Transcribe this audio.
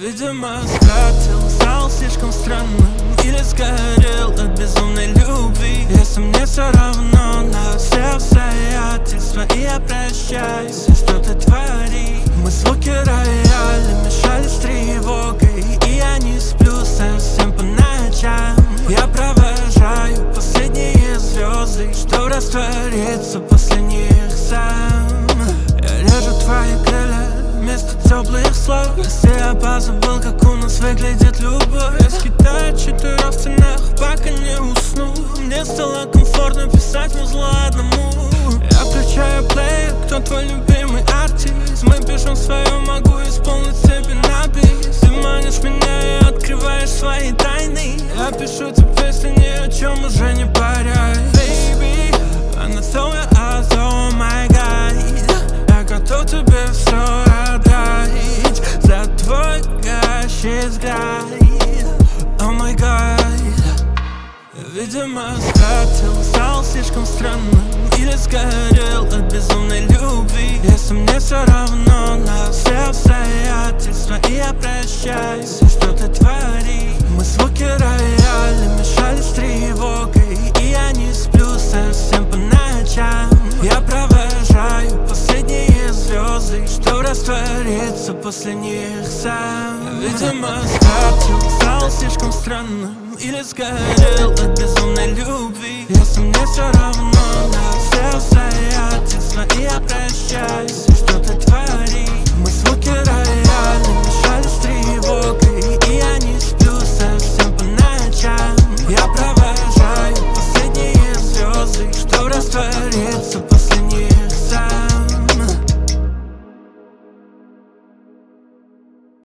Видимо, стратил, стал слишком странным или сгорел от безумной любви. Если мне все равно на все обстоятельства, и я прощаюсь, что ты творишь. Мы звуки рояля мешали с тревогой, и я не сплю совсем по ночам. Я провожаю последние звезды, что растворится после них сам. Я режу твои крылья вместо теплых слов. Если я позабыл, как у нас выглядит любовь, я скидаю 4 в стенах, пока не усну. Мне стало комфортно писать музло одному. Я включаю плей, кто твой любимый артист. Мы пишем свое, могу исполнить себе на бис. Ты манишь меня и открываешь свои тайны. Я пишу тебе песни, ни о чем уже не парясь. Baby, а на твой eyes, oh my god, я готов тебе все отдать за твой горящий взгляд. Oh my god. Видимо, стал слишком странным или сгорел от безумной любви. Если мне все равно на все обстоятельства, и я прощаюсь, что ты творишь. Мы звуки рояля мешали с тревогой, и я не сплю совсем по ночам. Я провожаю последние звезды, что растворится после них сам. Видимо, стал слишком странным или сгорел от безумной любви. Если мне все равно на все обстоятельства, и я прощаюсь, что ты творишь.